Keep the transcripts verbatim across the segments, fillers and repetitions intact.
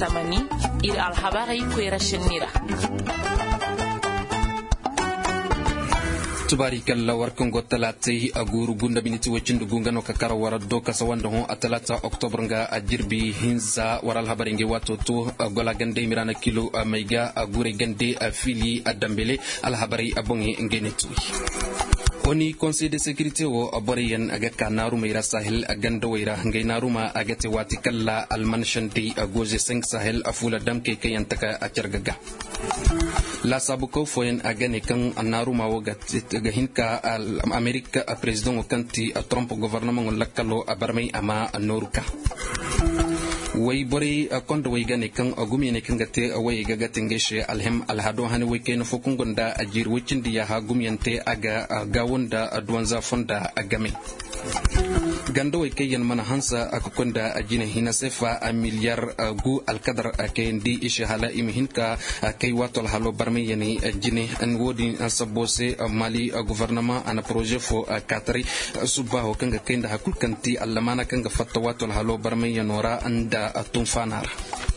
tamani ir alhabari kwera shinira. tubarikalla warkan gotalati aguru gunda biniti wacin gungano kakara warado kasawanda ho atalata oktober nga ajirbi hinza waral habaringe wato to gola gande mirana kilo maiga agure gande afili adambele al habari abongi ngenetu oni conseil de sécurité wo aboriyan agaka naru mayra sahel aganda wayra ngay naruma agate wati kala al manshanti agoje cinq sahel afula damke kayantaka acergaga la sabuko foyen agane kan naruma wo gahinka al america president kanti trump gouvernement lakalo abarmay ama noruka way bori kondo way gane kan agumi ne kan gate way ga gatin geshe alham alhado hani way ken fokun gonda ajir wicin diya ha gumiyante aga gawunda adwanza fonda agame gando way kayan mana hansa akakonda ajine hina sefa a miliyar gu alkadar akendi ishe hala imhinka kay watol halo barmi yani ajine an wodi sabose mali gouvernement ana projet fo katari subaho kanga kenda hakul kanti allamana kanga fatta watol halo barmi yanora anda atunfanar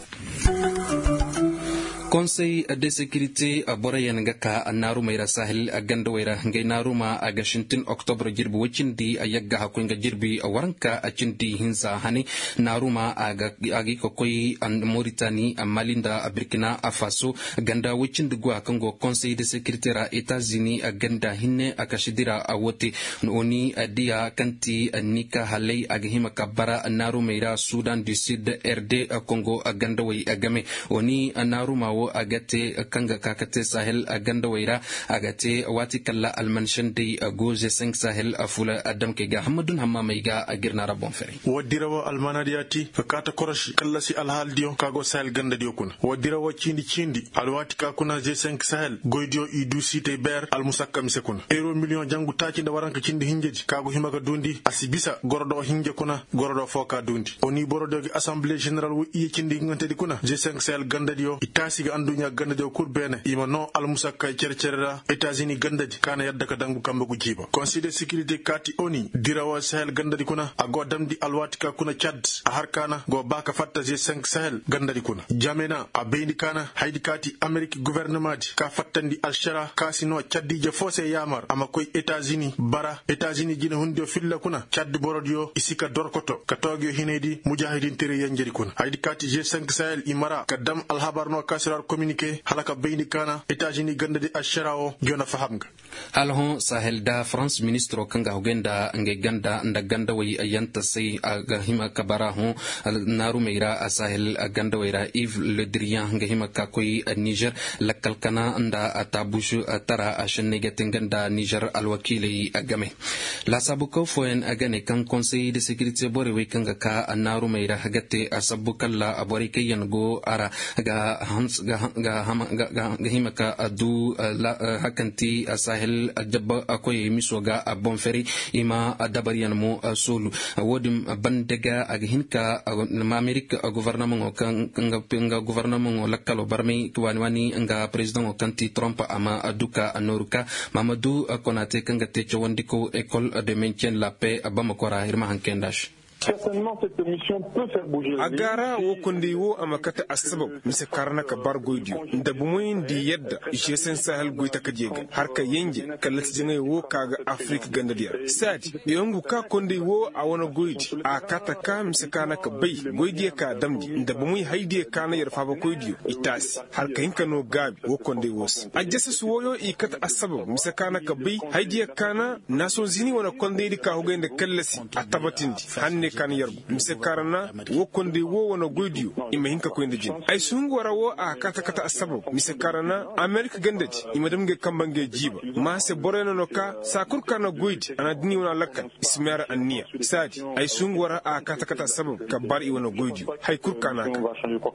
conseil de sécurité aborayan gaka naru mayra sahel aganda wayra ngay naruma aga shintin october jirbi wacindi ayagga hakunga jirbi waranka acindi hinza hani naruma aga agi kokoy an Mauritanie amalinda Burkina Faso ganda wacindi gwa kango conseil de sécurité ra États-Unis aganda hinne akashidira awote oni adia kanti nika halay aga hima kabara naru mayra Sudan du Sud R D Congo aganda way agame oni naruma wo agate kanga kakate sahel aganda waira agate wati kala almanshan dai agoje cinq sahel afula adam ke ga hamadun hamma mai ga agirna rabon fere wadirawo almanadiyati fakata koroshi kala si alhal dion kago sahel ganda diyo kuna wadirawo chindi chindi alwati ka kuna je cinq sahel goydio idu site ber almusakka mise kuna euro million jangu taci nda waranka chindi hinjeji kago himaka dundi asibisa gorodo hinje kuna gorodo foka dundi oni borodo gi assemblée générale wo iye chindi ngante di kuna je cinq sahel ganda diyo itasi ga andunya ganda diyo kurbene ima no almusakka cercerera États-Unis ganda di kana yadda ka dangu kamba gu jiba conseil de sécurité kati oni dirawa sahel ganda di kuna ago damdi alwati ka kuna Chad a harkana go baka fatta je cinq sahel ganda di kuna jamena a bendi kana haydi kati Amerique gouvernement di ka fattandi alshara kasino Chad je fose yamar ama koy États-Unis bara États-Unis jina hunde filla kuna Chad borodio isika dorkoto ka togyo hinedi mujahidin tere yanjeri kuna haydi kati je cinq sahel imara kadam alhabarno kasirar communiqué halaka bendi kana États-Unis ganda di alsharao jona fahamga alhon sahel da France ministro kanga hogenda nge ganda nda ganda way ayanta sai aga hima kabara ho naru meira sahel ganda wayra Yves Le Drian nge hima ka koy Niger lakal kana nda atabushu tara ashne getenganda Niger alwakili agame la sabuko foen agane kan conseil de sécurité bore way kanga ka naru meira hagate asabukalla abori kayen go ara ga hans ga ga ga hima ka adu hakanti sahel jabba akoy misoga bonferi ima dabariyan mo solu wodim bandega ag hinka America gouvernement kan nga gouvernement lakalo barmi wani wani nga president kanti Trump ama aduka anoruka Mamadou Konate kanga te chawandiko école de maintien de la paix Bamakora hirma hankendash. Certainement cette mission peut faire bouger. Agara wo kundi wo amakata asbab mise karna ka bar goydio nda bumoyin di yadda ishe sen sahel goyta ka jega har ka yenje kallat jingai wo kaga Afrique gandadiya sadi yongu ka kundi wo a wana goydi a kata ka mise kana ka bai goydi ka damdi nda bumuyi haidi kana yarfa ba goydio itasi har ka hinka no gabi wo kundi wo ajesa su woyo ikata asbab mise kana ka bai haidi kana naso zini wana kundi di ka hogende kallasi atabatindi hanne kan yargu mise karana wo konde wo wona goydiyo ima hinka ko inde jin ay sungu wara wo a kata kata asabab mise karana America gandaji ima dem ge kambange jiba ma se boreno no ka sakur kana goydi ana dini wona lakkan ismara anniya sadi ay sungu wara a kata kata asabab ka bar i wona goydiyo hay kur kana ka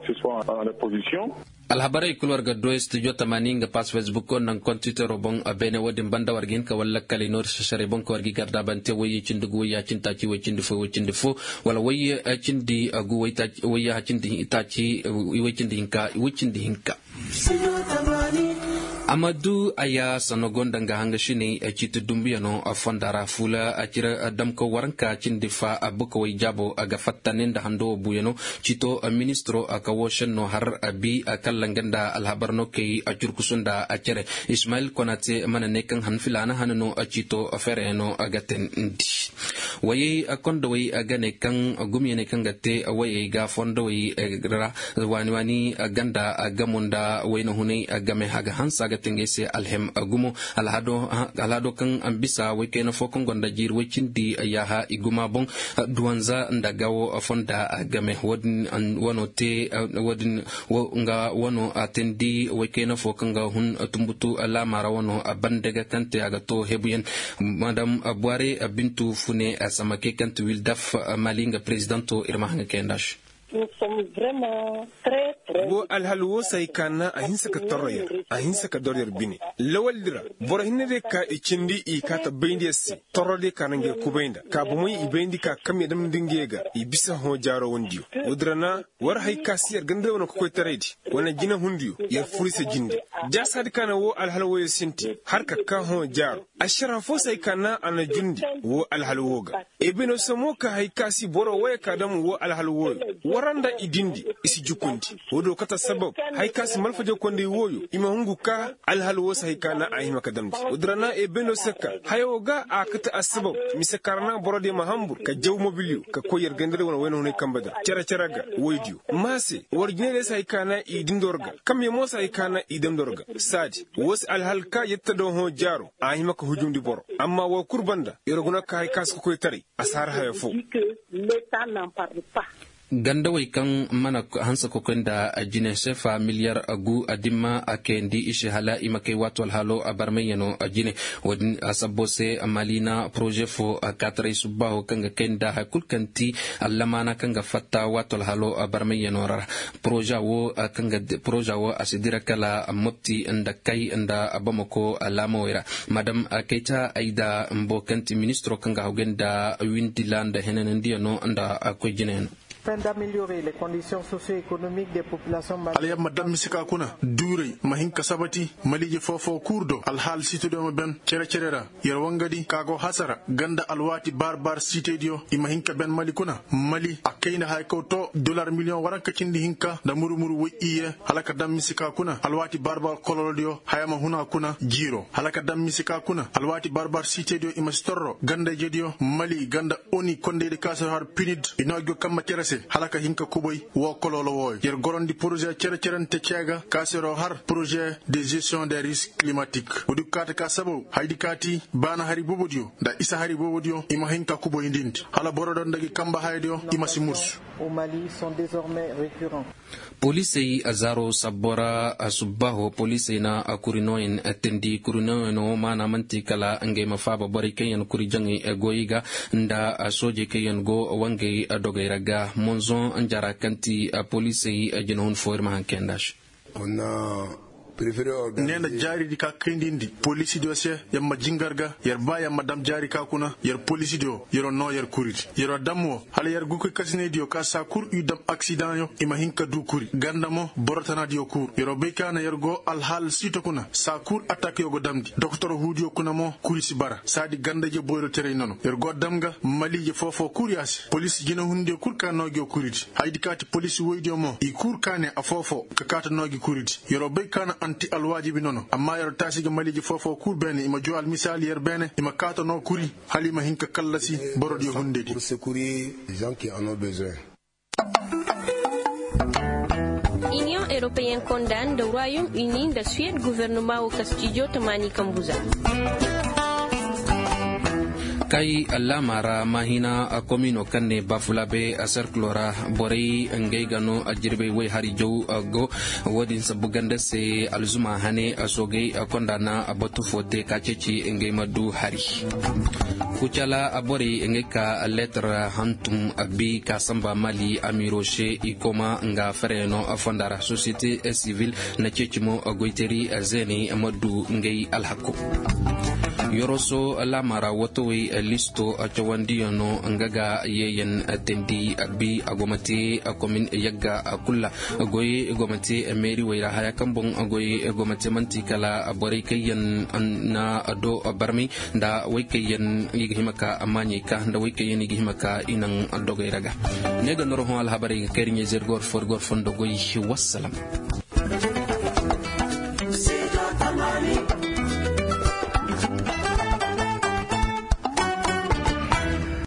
alhabarai kulwar ga doye studio tamanin ga pas Facebook ko nan computer robon abene wadin banda wargin ka walla kali nor share bon ko wargi garda bante wayi cindugo waya cinta ci wacin difo wacin difo wala wayi cindi agu wayta waya cindi itaci wacin dinka wacin dinka Amadu aya sanogonda nga hanga shini chiti dumbiano fondara fula achira damko waranka chindifa abuko wajabo aga fattaninda hando buyano chito ministro akawoshanno har abi akallanganda alhabarno kay achurkusunda achere Ismail Konate mananekan hanfilana hanano chito fereno agaten ndi waye akondo way agane kan gumyene kan gatte waye ga fondo way ra wani wani ganda agamunda wayno hunay agame haga hansa tengese alhem agumo alhado alhado kan ambisa wekena fokon gonda jir wekindi yaha iguma bon duanza ndagawo fonda game wodin wonote wodin nga wono atendi wekena fokon ga hun tumbutu ala mara wono abandega kante agato hebuyen madam Abware Bintu Fune Samake kantu wildaf malinga presidento Irma Hanga Kendash. Nous sommes vraiment très très wo alhalwo sai kana ahinsa ka toroya ahinsa ka doryer bini lawaldira bor hinne ka ikindi i kata beindiyasi torode kanange kubainda ka bumui ibeindi ka kamye dam dingega ibisa ho jaro wondiyo udrana war hay kasiyar gande wono ko taredi wana jina hundiyo yar furise jindi jasad kana wo alhalwo sinti har ka ka ho jaro ashrafo sai kana ana jundi wo alhalwo ga ebino samo ka hay kasi boro way kadam wo alhalwo randa idindi isi jukundi wodo kata sabab hay kasi malfajo konde woyo ima hunguka alhalwo sahikana ahima kadamti udrana e beno saka hayoga akata asbab misakarna borode mahambur ka jaw mobilio ka koyer gandere wona weno ne kambada cara caraga woydio mase warjinere sahikana idindorga kamye mo sahikana idemdorga sadi wos alhalka yettado ho jaro ahima ka hujumdi boro amma wo kurbanda yoroguna ka hay kas ko koy tari asar hayfo l'État n'en parle pas. Ganda way kan mana hansa kokenda ajine sefa miliyar agu adima akendi ishe hala imake watu alhalo abarmeyano ajine wadin asabose amalina projet fo akatre subaho kanga kenda hakulkanti allamana kanga fatta watu alhalo abarmeyano rara projet wo kanga projet wo asidira kala mopti anda kai anda abamoko alamoira madam Keita Aida Mbokanti ministro kanga hogenda windilanda henendiano anda akojineno afin d'améliorer les conditions socio-économiques des populations maliennes. Aliya madam misika kuna dure mahinka sabati malije fofo kurdo alhal situdo ben cere cerera yer wangadi kago hasara ganda alwati barbar sitedio imahinka ben mali kuna mali akayna hay ko to dollar million waranka cindi hinka da murumuru wo iye halaka dam misika kuna alwati barbar kololdio hayama huna kuna jiro halaka dam misika kuna alwati barbar sitedio imastorro ganda jedio mali ganda oni konde de kasa har pinid inogo kamma cerese halaka hinka kuboy wo kololo woy yer gorondi projet cere cerente ciaga kasero har projet de gestion des risques climatiques odu kata ka sabo haydi kati bana hari bobodio da isa hari bobodio ima hinka kuboy ndindi hala borodon dagi kamba haydio ima simurs au Mali sont désormais récurrents. Police azaro sabora subaho police na akurinoin atendi kurinoino mana mantikala ange mafaba bari kayan kurijangi goyiga nda soje kayan go wange dogairaga monzon anjara kanti police ajenon forma hankendash. On a nena jari di ka kendindi polisi do se yamma jingarga yer ba yamma dam jari ka kuna yer polisi do yero no yer kurit yero damwo hala yer guko kasine dio ka sa kur u dam accident yo ima hinka du kuri gandamo borotana dio kur yero be kana yer go al hal sito kuna sa kur attaque yo go damdi docteur hudio kuna mo kuri si bara sadi ganda je boyro tere nono yer go damga mali je fofo kurias polisi jina hunde kur ka no go kurit haydi kati polisi woydio mo i kur kane afofo ka kata no go kurit yero be kana anti alwajibi nono amma yer tasige maliji fofo kur bene ima joal misali yer bene ima kato no kuri halima hinka kallasi borodi hundedi pour secourir les gens qui en ont besoin. Union européenne condamne le Royaume-Uni de Suède gouvernement au Castillo Tamani Kambuza. Kai alamara mahina komino kanne bafulabe aserklora borei ngegano ajirbe we hari jow go wodin sabuganda se alzuma hane asoge kondana abotu fote kacheci ngemadu hari kuchala abori ngeka letra hantum abi kasamba mali amiroshe ikoma nga freno afondara société civile na chechimo goiteri azeni amadu ngei alhako yoroso lamara wotowe listo chawandiyono ngaga yeyen tendi bi agomati komin yagga kulla goy gomati meri wayra haya kambon goy gomati mantikala bore kayen na do barmi da waykayen yigihimaka amani ka da waykayen yigihimaka inan dogairaga nega noro hon al habari kerinye zergor for gor fondo goy wassalam.